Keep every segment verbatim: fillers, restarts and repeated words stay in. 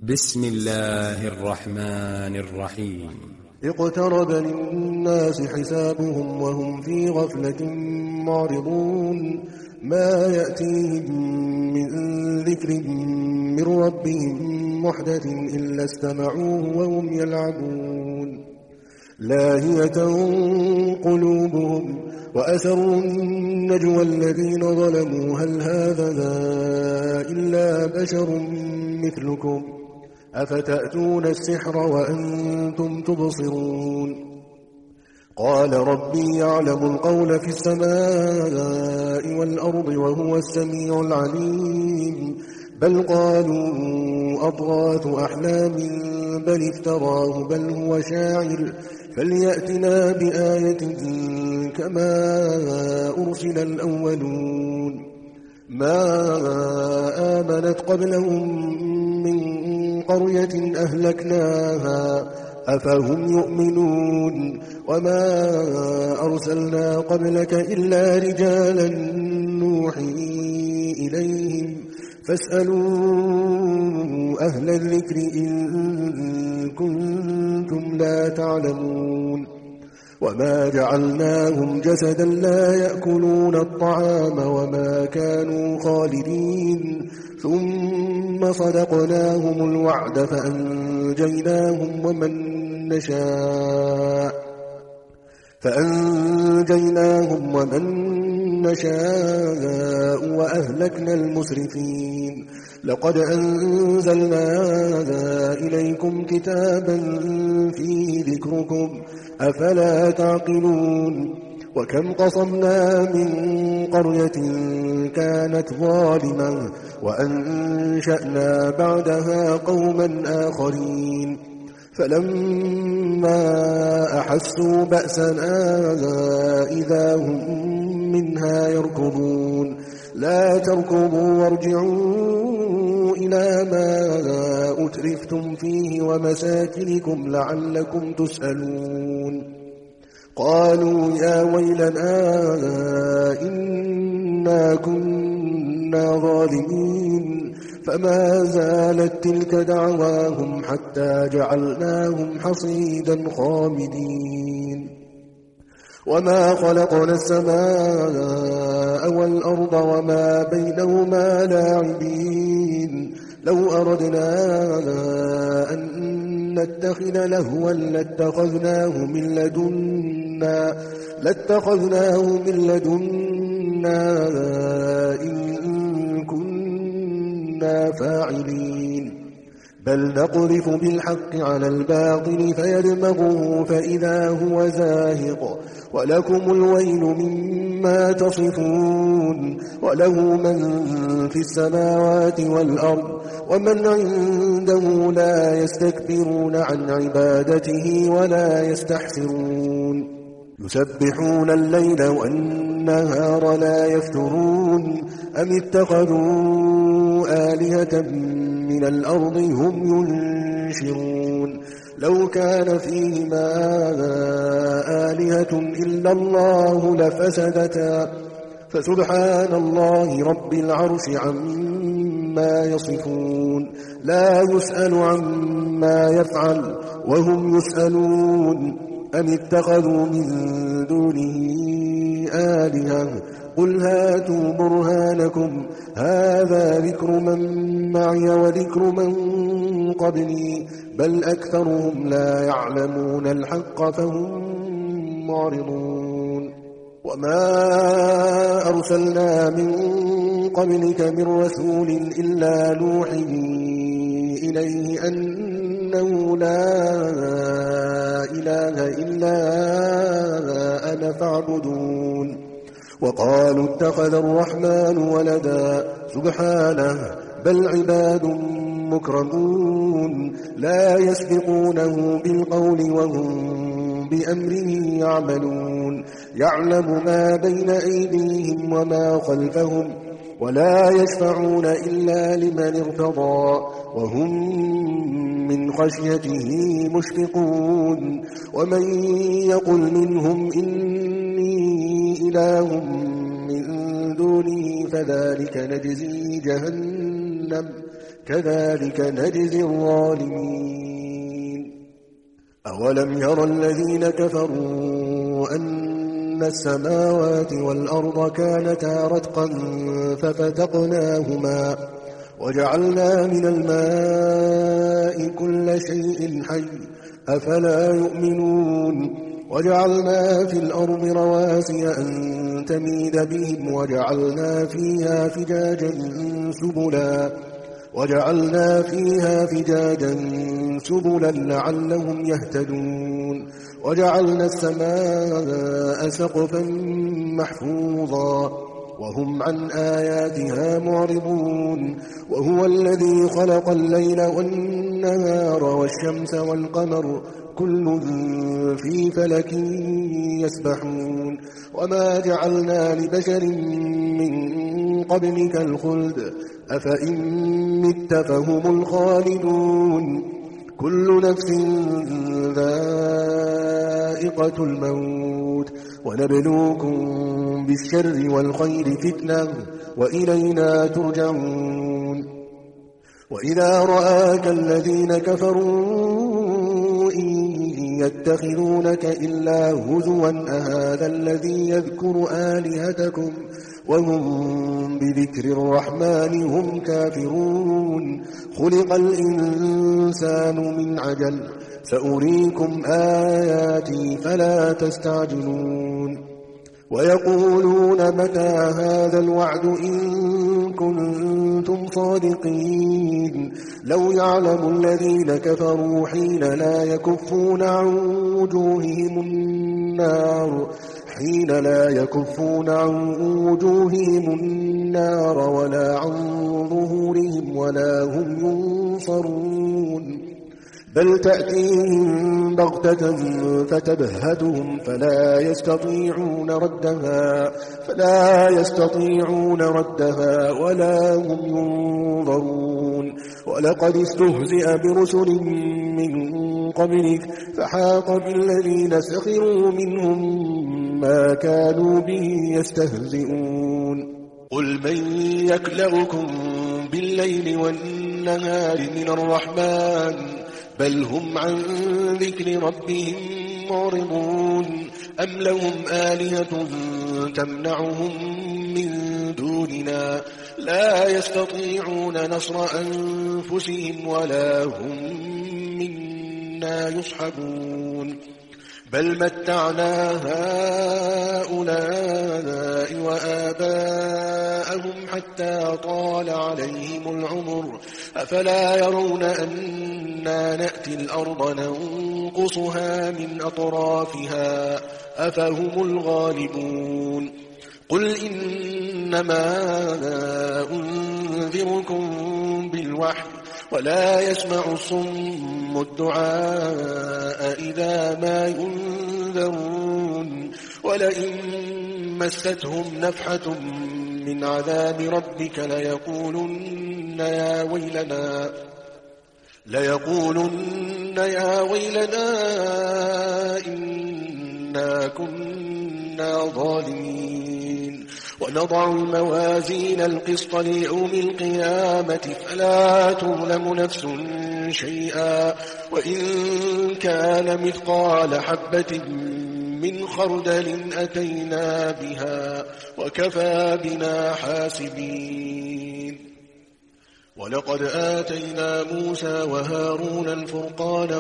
بسم الله الرحمن الرحيم. اقترب للناس حسابهم وهم في غفلة معرضون ما يأتيهم من ذكر من ربهم محدث إلا استمعوه وهم يلعبون لاهية قلوبهم وأسروا النجوى الذين ظلموا هل هذا إلا بشر مثلكم أفتأتون السحر وأنتم تبصرون قال ربي يعلم القول في السماء والأرض وهو السميع العليم بل قالوا أضغاث أحلام بل افتراه بل هو شاعر فليأتنا بآية كما أرسل الأولون ما آمنت قبلهم من قرية أهلكناها أفهم يؤمنون وما أرسلنا قبلك إلا رجالا نوحي إليهم فاسألوا أهل الذكر إن كنتم لا تعلمون وما جعلناهم جسدا لا يأكلون الطعام وما كانوا خالدين ثم صدقناهم الوعد فأنجيناهم ومن نشاء فأنجيناهم ومن نشاء وأهلكنا المسرفين لقد أنزلنا إليكم كتابا فيه ذكركم أفلا تعقلون وكم قصمنا من قرية كانت ظالمة وأنشأنا بعدها قوما آخرين فلما أحسوا بأسنا إذا هم منها يركضون لا تركضوا وارجعوا إلى ما أترفتم فيه ومساكنكم لعلكم تسألون قالوا يا ويلنا إنا كنا ظالمين فما زالت تلك دعواهم حتى جعلناهم حصيدا خامدين وما خلقنا السماء والأرض وما بينهما لاعبين لو أردنا أن نتخذ لهوا لاتخذناه من لدنا لاتخذناه من لدنا إن كنا فاعلين بل نقذف بالحق على الباطل فيدمغه فإذا هو زاهق ولكم الويل مما تصفون وله من في السماوات والأرض ومن عنده لا يستكبرون عن عبادته ولا يستحسرون يسبحون الليل والنهار لا يفترون أم اتخذوا آلهة من الأرض هم ينشرون لو كان فيهما آلهة إلا الله لفسدتا فسبحان الله رب العرش عما يصفون لا يسأل عما يفعل وهم يسألون أم اتخذوا من دونه آلهة قل هاتوا برهانكم هذا ذكر من معي وذكر من قبلي بل أكثرهم لا يعلمون الحق فهم معرضون وما أرسلنا من قبلك من رسول إلا نوحي إليه أنه لا إله إلا أنا فاعبدون وقالوا اتخذ الرحمن ولدا سبحانه بل عباد مكرمون لا يسبقونه بالقول وهم بأمره يعملون يعلم ما بين أيديهم وما خلفهم ولا يشفعون إلا لمن ارتضى وهم من خشيته مشفقون ومن يقل منهم إني إله من دونه فذلك نجزي جهنم كذلك نجزي الظالمين. أولم ير الذين كفروا أن السماوات والأرض كانتا رتقا ففتقناهما وجعلنا من الماء كل شيء حي أفلا يؤمنون. وجعلنا في الأرض رواسي أن تميد بهم وجعلنا فيها فجاجا سبلا وجعلنا فيها فجاجا سبلا لعلهم يهتدون. وجعلنا السماء سقفا محفوظا وهم عن آياتها معرضون. وهو الذي خلق الليل والنهار والشمس والقمر كل في فلك يسبحون. وما جعلنا لبشر من قبلك الخلد أفإن مت فهم الخالدون. كل نفس ذائقة الموت ونبلوكم بالشر والخير فتنة وإلينا ترجعون. وإذا رآك الذين كفروا إن يتخذونك إلا هزوا أهذا الذي يذكر آلهتكم وهم بذكر الرحمن هم كافرون. خلق الإنسان من عجل سأريكم آياتي فلا تستعجلون. ويقولون متى هذا الوعد إن كنتم صادقين. لو يعلم الذين كفروا حين لا يكفون عن وجوههم النار حين لا يكفون عن وجوههم النار ولا عن ظهورهم ولا هم ينصرون. بل تأتيهم بغتة فتبهتهم فلا يستطيعون ردها فلا يستطيعون ردها ولا هم ينظرون. ولقد استهزئ برسل من قبلك فحاق بالذين سخروا منهم ما كانوا به يستهزئون. قل من يكلؤكم بالليل والنهار من الرحمن بل هم عن ذكر ربهم معرضون. أم لهم آلهة تمنعهم من دوننا لا يستطيعون نصر أنفسهم ولا هم منا يصحبون. بل متعنا هؤلاء وآباءهم حتى طال عليهم العمر أفلا يرون أنا نأتي الأرض ننقصها من أطرافها أفهم الغالبون. قل إنما أنذركم بالوحي ولا يسمع الصم الدعاء إذا ما ينذرون. ولئن مستهم نفحة من عذاب ربك ليقولن يا ويلنا ليقولن يا ويلنا إنا كنا ظالمين. ونضع الموازين القسط ليوم القيامة فلا تظلم نفس شيئا وإن كان مثقال حبة من خردل أتينا بها وكفى بنا حاسبين. ولقد آتينا موسى وهارون الفرقان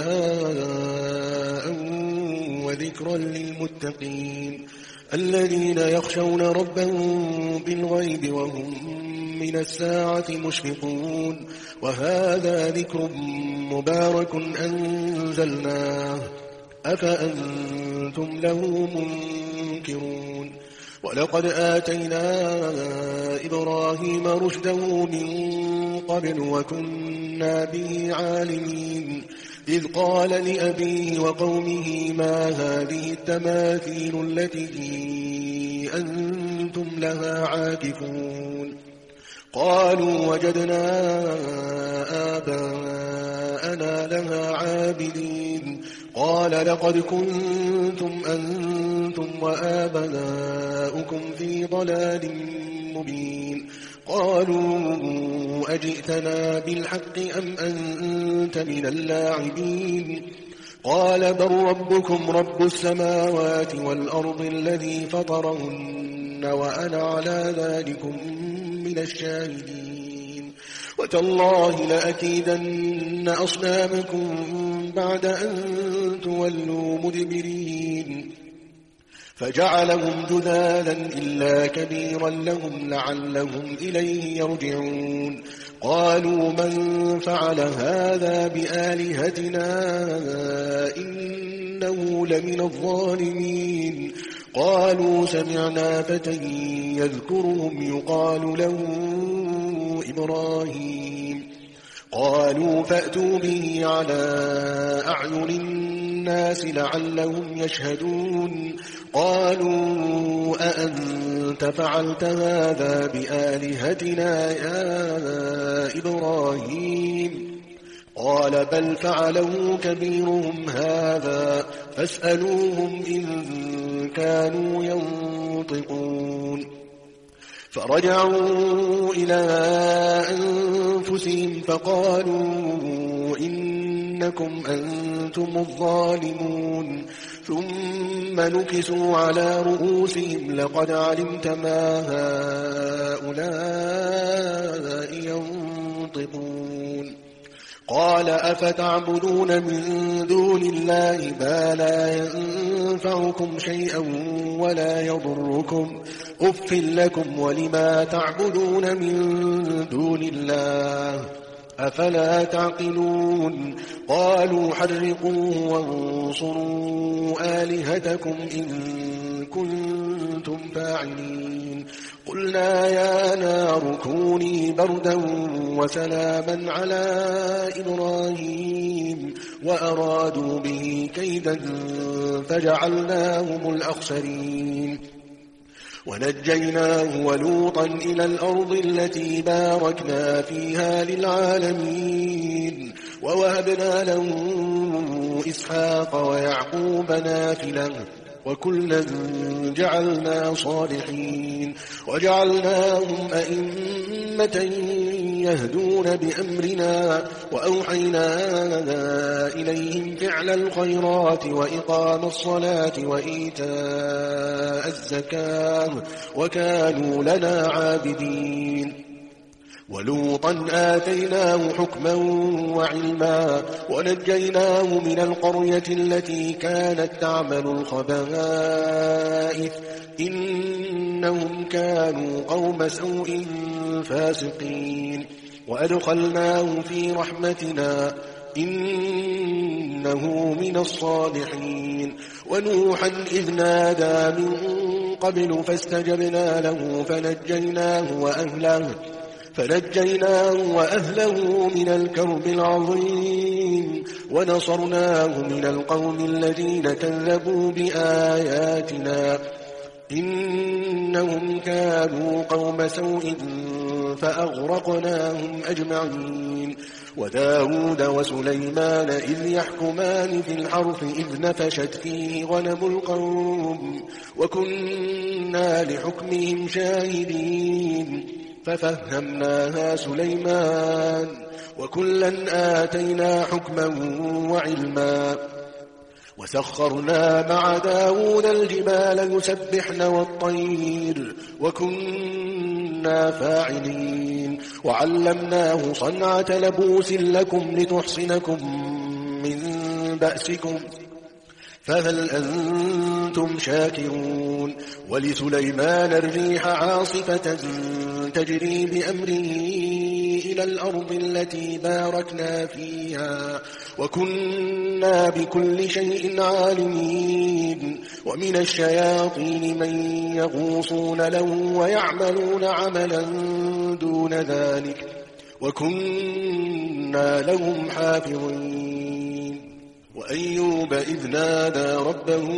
وضياء وذكرا للمتقين الذين يخشون ربهم بالغيب وهم من الساعة مشفقون. وهذا ذكر مبارك أنزلناه أفأنتم له منكرون. ولقد آتينا إبراهيم رشده من قبل وكنا به عالمين. إذ قال لأبيه وقومه ما هذه التماثيل التي أنتم لها عاكفون. قالوا وجدنا آباءنا لها عابدين. قال لقد كنتم أنتم وآباؤكم في ضلال مبين. قالوا أجئتنا بالحق أم أنت من اللاعبين قال بل ربكم رب السماوات والأرض الذي فطرهن وأنا على ذلكم من الشاهدين وتالله لأكيدن أصنامكم بعد أن تولوا مدبرين فجعلهم جذاذا إلا كبيرا لهم لعلهم إليه يرجعون قالوا من فعل هذا بآلهتنا إنه لمن الظالمين قالوا سمعنا فتى يذكرهم يقال له إبراهيم قالوا فأتوا به على أعين الناس لعلهم يشهدون قالوا أأنت فعلت هذا بآلهتنا يا إبراهيم قال بل فعله كبيرهم هذا فاسألوهم إن كانوا ينطقون فرجعوا إلى أنفسهم فقالوا إنكم أنتم الظالمون ثم نكسوا على رؤوسهم لقد علمت ما هؤلاء ينطقون قال أفتعبدون من دون الله ما لا ينفعكم شيئا ولا يضركم أف لكم ولما تعبدون من دون الله أفلا تعقلون قالوا حرقوه وانصروا آلهتكم إن كنتم فاعلين قلنا يا نار كوني بردا وسلاما على إبراهيم وأرادوا به كيدا فجعلناهم الأخسرين ونجيناه ولوطا إلى الأرض التي باركنا فيها للعالمين ووهبنا له إسحاق ويعقوب نافلة وكلا جعلنا صالحين وجعلناهم أئمة يهدون بأمرنا وأوحينا إليهم فعل الخيرات وإقام الصلاة وإيتاء الزكاة وكانوا لنا عابدين ولوطا آتيناه حكما وعلما ونجيناه من القرية التي كانت تعمل الخبائث إنهم كانوا قوم سوء فاسقين وأدخلناه في رحمتنا إنه من الصالحين ونوحا إذ نادى من قبل فاستجبنا له فنجيناه وأهله فنجيناه وأهله من الكرب العظيم ونصرناه من القوم الذين كذبوا بآياتنا إنهم كانوا قوم سوء فأغرقناهم أجمعين وداود وسليمان إذ يحكمان في الحرث إذ نفشت فيه غنم القوم وكنا لحكمهم شاهدين ففهمناها سليمان وكلا آتينا حكما وعلما وسخرنا مع داود الجبال يسبحن والطير وكنا فاعلين وعلمناه صنعة لبوس لكم لتحصنكم من بأسكم فهل أنتم شاكرون ولسليمان الريح عاصفة تجري بأمره إلى الأرض التي باركنا فيها وكنا بكل شيء عالمين ومن الشياطين من يغوصون له ويعملون عملا دون ذلك وكنا لهم حافظين وأيوب إذ نادى ربه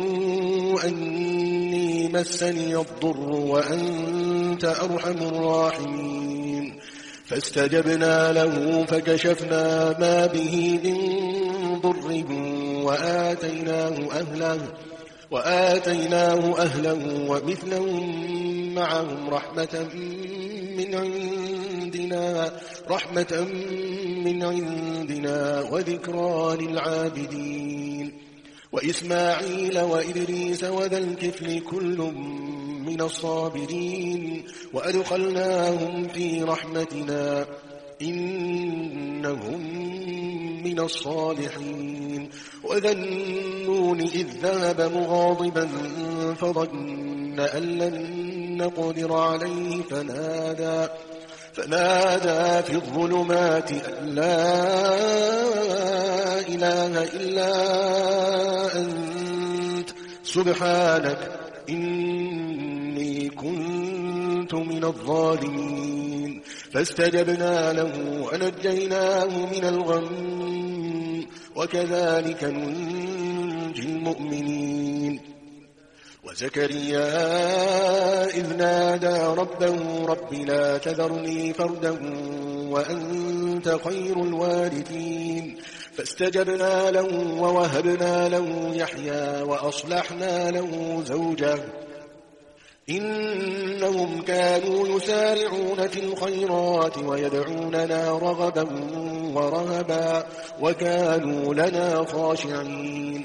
أني مسني الضر وأنت أرحم الراحمين فاستجبنا له فكشفنا ما به من ضر وآتيناه أهله وآتيناه أهله ومثلهم معهم رحمة من عندنا رحمة من عندنا وذكرى للعابدين وإسماعيل وإدريس وذا الكفل كل من الصابرين وأدخلناهم في رحمتنا إنهم من الصالحين وذا النون إذ ذهب مغاضبا فظن أن لن نقدر عليه فنادى فنادى في الظلمات أن لا إله إلا أنت سبحانك إني كنت من الظالمين فاستجبنا له ونجيناه من الغم وكذلك ننجي المؤمنين وزكريا إذ نادى ربه رب لا تذرني فردا وأنت خير الوارثين فاستجبنا له ووهبنا له يحيى وأصلحنا له زوجه إنهم كانوا يسارعون في الخيرات ويدعوننا رغبا ورهبا وكانوا لنا خاشعين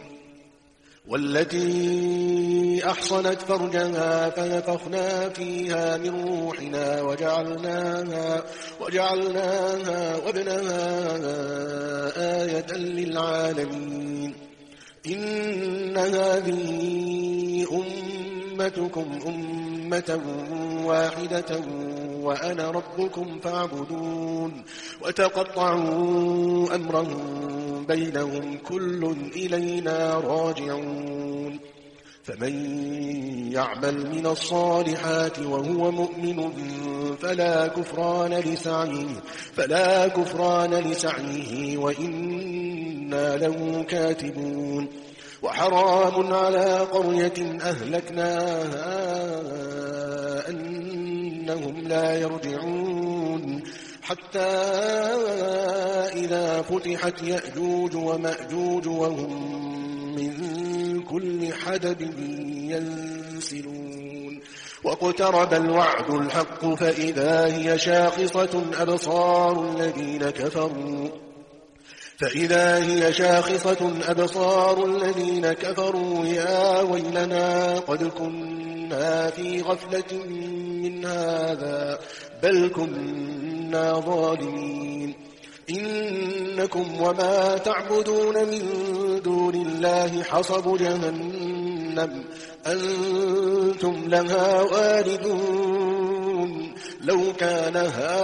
والتي أحصنت فرجها فنفخنا فيها من روحنا وجعلناها, وجعلناها وابنها آية للعالمين إن هذه أمتكم أمة واحدة وأنا ربكم فاعبدون وتقطعوا أمرهم بينهم كل إلينا راجعون فمن يعمل من الصالحات وهو مؤمن فلا كفران لسعيه فلا كفران لسعيه وإنا له كاتبون وحرام على قرية أهلكناها أنهم لا يرجعون حتى إذا فتحت يأجوج ومأجوج وهم من كل حدب ينسلون واقترب الوعد الحق فإذا هي شاخصة أبصار الذين كفروا فإذا هي شاخصة أبصار الذين كفروا يا ويلنا قد كنا في غفلة من هذا بل كنا ظالمين إنكم وما تعبدون من دون الله حصب جهنم أنتم لها واردون لو كان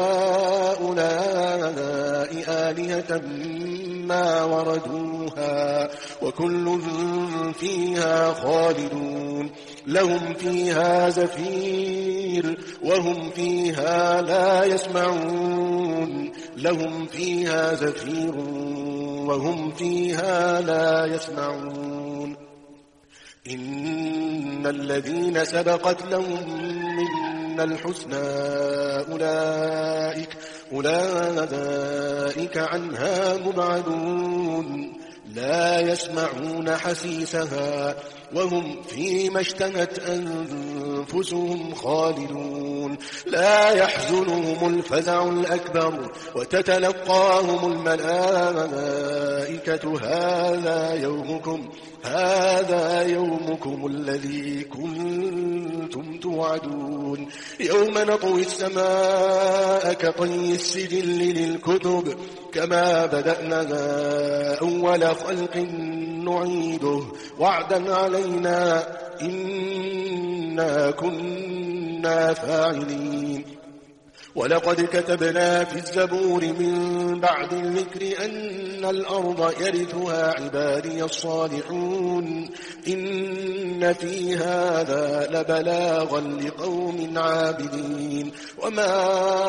هؤلاء آلهة ما وردوها وكل فيها خالدون لهم فيها زفير وهم فيها لا يسمعون لهم فيها زفير وهم فيها لا يسمعون إن الذين سبقت لهم منا الحسنى أولئك, أولئك عنها مبعدون لا يسمعون حسيسها وهم فيما اشتهت أنفسهم خالدون لا يحزنهم الفزع الأكبر وتتلقاهم الملائكة هذا يومكم هذا يومكم الذي كنتم توعدون يوم نطوي السماء كطي السجل للكتب كما بدأنا أول خلق نعيده وعدا علينا إنا كنا فاعلين ولقد كتبنا في الزبور من بعد الذكر أن الأرض يرثها عبادي الصالحون إن في هذا لبلاغا لقوم عابدين وما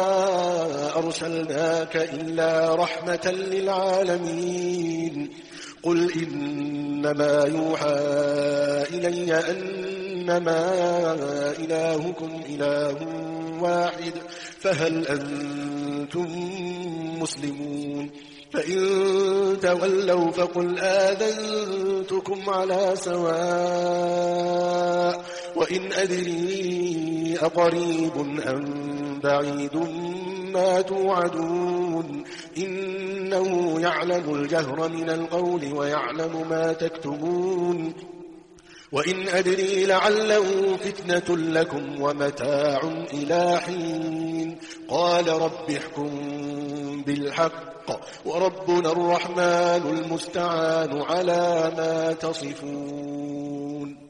أرسلناك إلا رحمة للعالمين قل إنما يوحى إلي أنما إلهكم إله واحد فهل أنتم مسلمون فإن تولوا فقل آذنتكم على سواء وإن أدري أقريب أم بعيد ما توعدون إنه يعلم الجهر من القول ويعلم ما تكتمون وإن أدري لعله فتنة لكم ومتاع إلى حين قال رب احكم بالحق وربنا الرحمن المستعان على ما تصفون.